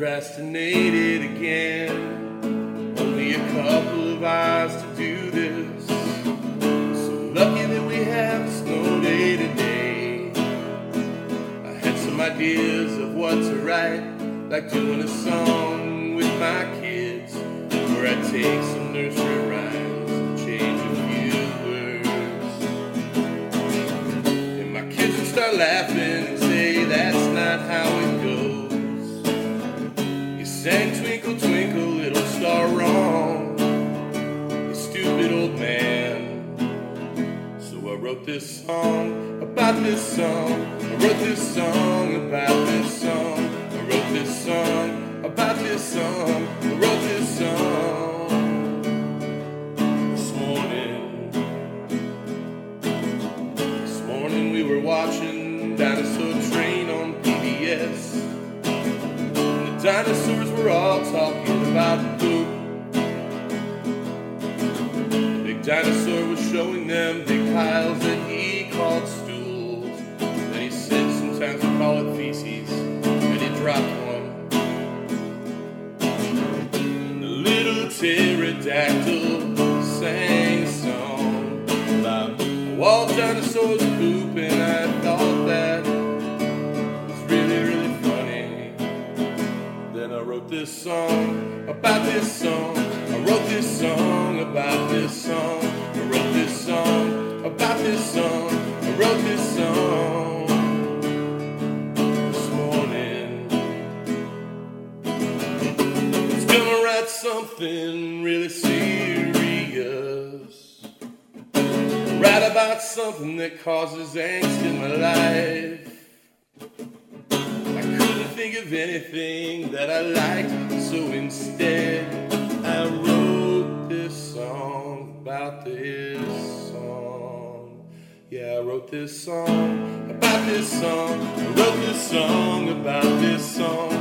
procrastinated again. Only a couple of hours to do this. So lucky that we have the snow day today. I had some ideas of what to write, like doing a song with my kids, where I take some nursery rhymes and change a few words. And my kids would start laughing and say that's not how it goes. You sang Twinkle Twinkle Little Star wrong, you stupid old man. So I wrote this song about this song. I wrote this song about this song. I wrote this song about this song. I wrote this song this morning. This morning we were watching Dinosaur Train on PBS. And the dinosaurs were all talking about poop. The big dinosaur was showing them big piles that he called stools. Then he said sometimes we call it feces. And he dropped one. Pterodactyl sang a song about wild dinosaurs poop, and I thought that was really, really funny. Then I wrote this song about this song. I wrote this song about this song. I wrote this song about this song. I wrote this song this morning. It's gonna write something really serious. Write about something that causes angst in my life. I couldn't think of anything that I liked, so instead I wrote this song about this song. Yeah, I wrote this song about this song. I wrote this song about this song.